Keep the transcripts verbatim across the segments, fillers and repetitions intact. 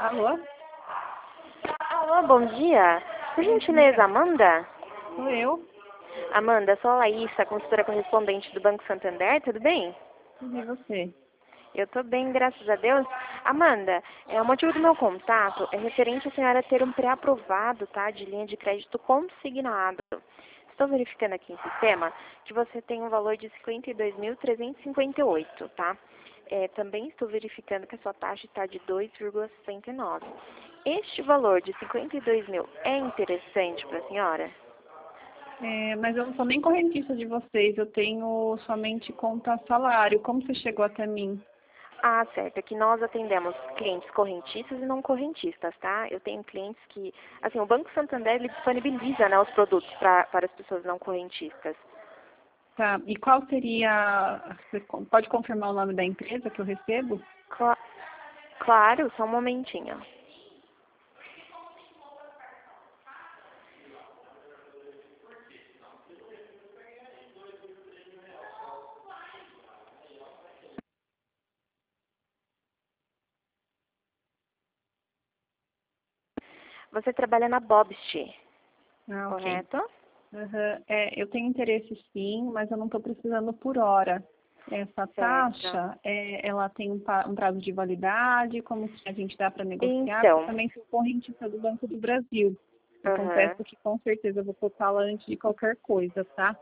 Alô? Alô, bom dia. Por gentileza, Amanda? Sou eu. Amanda, sou a Laísa, consultora correspondente do Banco Santander, tudo bem? E você? Eu tô bem, graças a Deus. Amanda, é, o motivo do meu contato é referente a senhora ter um pré-aprovado, tá, de linha de crédito consignado. Estou verificando aqui em sistema que você tem um valor de cinquenta e dois mil trezentos e cinquenta e oito, tá? É, também estou verificando que a sua taxa está de dois vírgula sessenta e nove. Este valor de cinquenta e dois mil é interessante para a senhora? É, mas eu não sou nem correntista de vocês, eu tenho somente conta salário. Como você chegou até mim? Ah, certo. Aqui nós atendemos clientes correntistas e não correntistas, tá? Eu tenho clientes que, assim, o Banco Santander ele disponibiliza, né, os produtos pra, para as pessoas não correntistas. Tá, e qual seria... Você pode confirmar o nome da empresa que eu recebo? Cla- claro, só um momentinho. Você trabalha na Bobst, Ah, ok. correto? Aham. É, eu tenho interesse sim, mas eu não estou precisando por hora. Essa Certo. taxa, é, ela tem um, pa- um prazo de validade, como que a gente dá para negociar, porque eu Então, também sou correntista do Banco do Brasil. Eu aham. confesso que com certeza eu vou cotá-la antes de qualquer coisa, tá?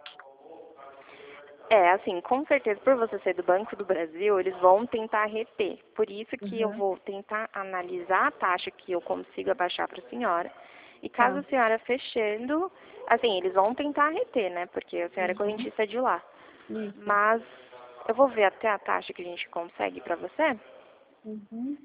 É, assim, com certeza, por você ser do Banco do Brasil, eles vão tentar reter. Por isso que eu Uhum. vou tentar analisar a taxa que eu consigo abaixar para a senhora. E caso Tá. a senhora fechando, assim, eles vão tentar reter, né? Porque a senhora é Uhum. correntista de lá. Isso. Mas eu vou ver até a taxa que a gente consegue para você Uhum.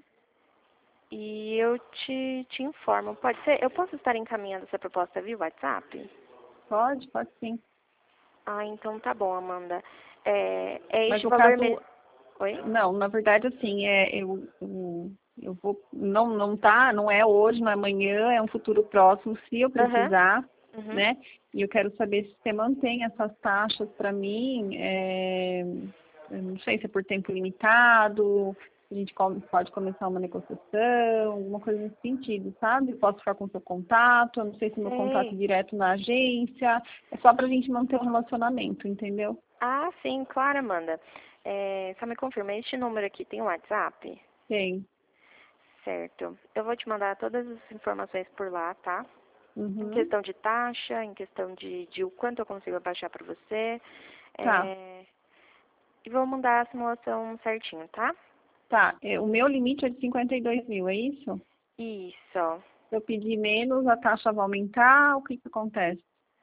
e eu te, te informo. Pode ser? Eu posso estar encaminhando essa proposta via WhatsApp? Pode, pode sim. Ah, então tá bom, Amanda. É, é Mas este o valor caso, mesmo. Oi? não, na verdade assim, é, eu, eu, eu vou, não, não tá, não é hoje, não é amanhã, é um futuro próximo, se eu Aham. precisar, Uhum. né? E eu quero saber se você mantém essas taxas para mim, é, eu não sei se é por tempo limitado, a gente come- pode começar uma negociação, alguma coisa nesse sentido, sabe? Posso ficar com o seu contato, eu não sei se meu contato Sei. direto na agência, é só para a gente manter o relacionamento, entendeu? Ah, sim, claro, Amanda. É, só me confirma, este número aqui tem WhatsApp? Tem. Certo. Eu vou te mandar todas as informações por lá, tá? Em Uhum. questão de taxa, em questão de, de o quanto eu consigo abaixar para você. Tá, É, e vou mandar a simulação certinho, tá? tá. É, o meu limite é de cinquenta e dois mil, é isso? Isso. Se eu pedir menos, a taxa vai aumentar, o que que acontece?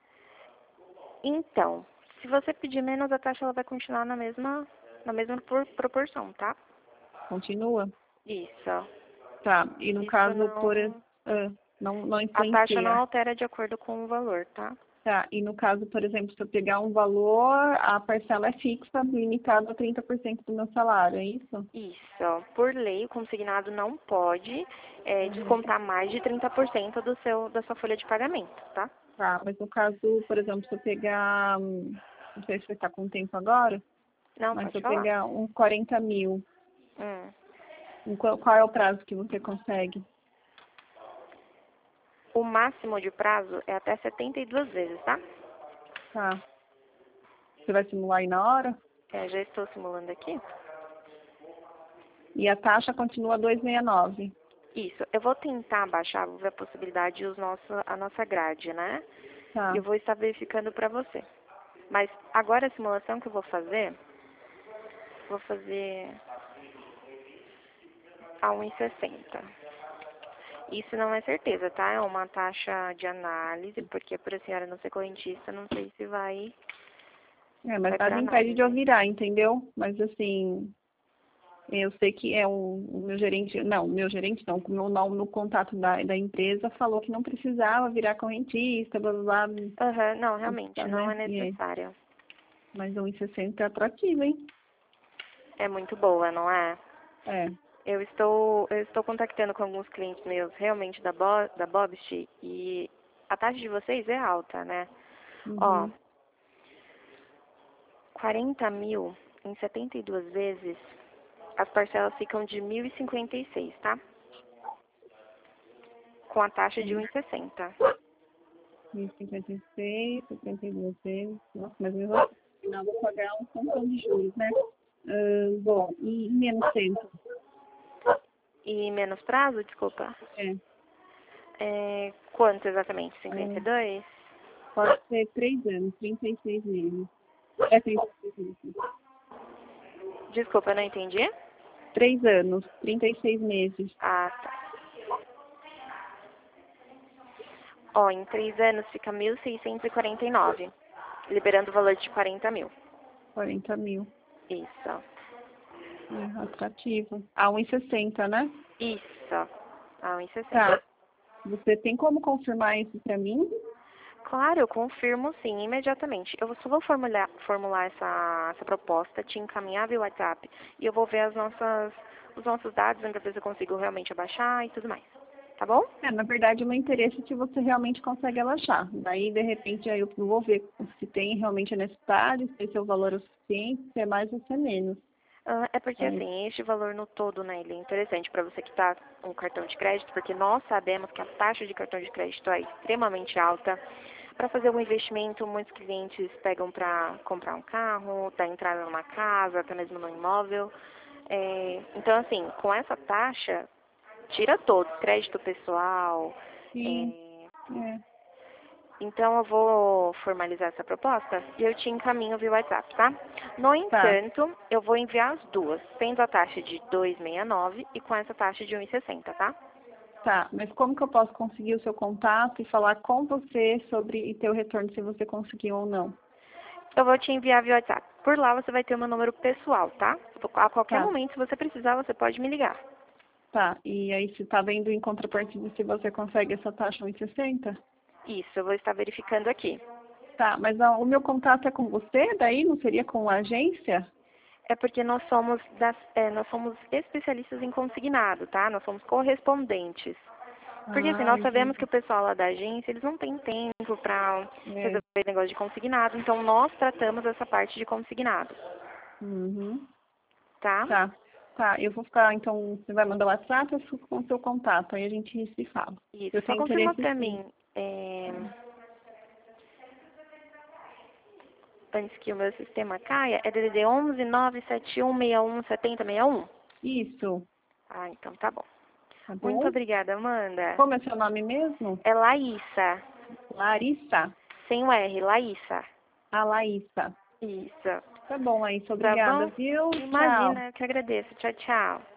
Então, se você pedir menos, a taxa ela vai continuar na mesma, na mesma por- proporção, tá? Continua? Isso. Tá. E no Isso caso, por... não. ah, não, não A taxa não influencia. altera de acordo com o valor, tá? Tá. E no caso, por exemplo, se eu pegar um valor, a parcela é fixa, limitada a trinta por cento do meu salário, é isso? Isso. Por lei, o consignado não pode é, Uhum. descontar mais de trinta por cento do seu, da sua folha de pagamento, tá? Tá. Mas no caso, por exemplo, se eu pegar... hum, não sei se você está com tempo agora, Não, mas se pode eu falar. pegar uns quarenta mil, Hum. em qual, qual é o prazo que você consegue? O máximo de prazo é até setenta e duas vezes, tá? Tá. Você vai simular aí na hora? É, já estou simulando aqui. E a taxa continua dois vírgula sessenta e nove. Isso. Eu vou tentar baixar, vou ver a possibilidade de os nossos, a nossa grade, né? E Tá. eu vou estar verificando para você. Mas agora a simulação que eu vou fazer, vou fazer a um e sessenta. Isso não é certeza, tá? É uma taxa de análise, porque por a senhora não ser correntista, não sei se vai, É, mas vai para nada impede de eu análise. virar, entendeu? Mas assim, eu sei que é um, o meu gerente, não, o meu gerente não, o meu nome no contato da, da empresa falou que não precisava virar correntista, blá blá blá, Aham, não, não realmente, precisa, não né? é E aí, necessário. mas um e sessenta é atrativo, hein? É muito boa, não é? É. Eu estou, eu estou contactando com alguns clientes meus realmente da, Bo, da Bobst e a taxa de vocês é alta, né? Ó, Uhum. quarenta mil em setenta e duas vezes, as parcelas ficam de mil e cinquenta e seis, tá? com a taxa de um e sessenta. mil e cinquenta e seis, setenta e duas vezes. Nossa, mas mesmo assim, no final vou pagar um montão de juros, né? Uh, bom, e menos tempo? E menos prazo, desculpa? É. É, quanto exatamente? cinquenta e dois? Pode ser três anos, trinta e seis meses. É trinta e seis meses. Desculpa, eu não entendi. Três anos, trinta e seis meses. Ah, tá. Ó, em três anos fica mil seiscentos e quarenta e nove, liberando o valor de quarenta mil. quarenta mil. Isso. É, atrativo. A um e sessenta, né? Isso. A um e sessenta. Tá. Você tem como confirmar isso pra mim? Claro, eu confirmo sim, imediatamente. Eu só vou formular, formular essa, essa proposta, te encaminhar via WhatsApp e eu vou ver as nossas, os nossos dados, para ver se eu consigo realmente abaixar e tudo mais. Tá bom? É, na verdade, o meu interesse é que você realmente consegue relaxar. Daí, de repente, aí eu vou ver se tem realmente a necessidade, se esse é o valor o suficiente, se é mais ou se é menos. Ah, é porque, É. assim, este valor no todo, né, ele é interessante para você que está com cartão de crédito, porque nós sabemos que a taxa de cartão de crédito é extremamente alta. Para fazer um investimento, muitos clientes pegam para comprar um carro, dar entrada numa casa, até mesmo no imóvel. É, então, assim, com essa taxa, tira todos, crédito pessoal. Sim. É, É. então, eu vou formalizar essa proposta e eu te encaminho via WhatsApp, tá? No Tá. entanto, eu vou enviar as duas, tendo a taxa de dois vírgula sessenta e nove e com essa taxa de um vírgula sessenta, tá? Tá, mas como que eu posso conseguir o seu contato e falar com você sobre e ter o retorno se você conseguiu ou não? Eu vou te enviar via WhatsApp. Por lá você vai ter o meu número pessoal, tá? A qualquer Tá, momento, se você precisar, você pode me ligar. tá. E aí você tá vendo em contrapartida se você consegue essa taxa um e sessenta? Isso, eu vou estar verificando aqui. Tá, mas ó, o meu contato é com você, daí não seria com a agência? É porque nós somos, das, é, nós somos especialistas em consignado, tá? Nós somos correspondentes. Porque assim, Ah, nós sabemos entendi. que o pessoal lá da agência, eles não têm tempo para É. resolver negócio de consignado, então nós tratamos essa parte de consignado, Uhum. tá? Tá. Tá, eu vou ficar, então, você vai mandar o WhatsApp, eu fico com o seu contato, aí a gente se fala. Isso, Eu só tenho confirma interesse pra sim. mim, é, antes que o meu sistema caia, é D D D onze nove sete um seis um sete zero seis um? Isso, Ah, então tá bom. tá Muito bom? obrigada, Amanda. Como é seu nome mesmo? É Laísa, Larissa. sem o R, Laísa. A Laísa. Isso. Tá bom, Laísa. Tá Obrigada, bom? viu? Tchau. Imagina, eu que agradeço. Tchau, tchau.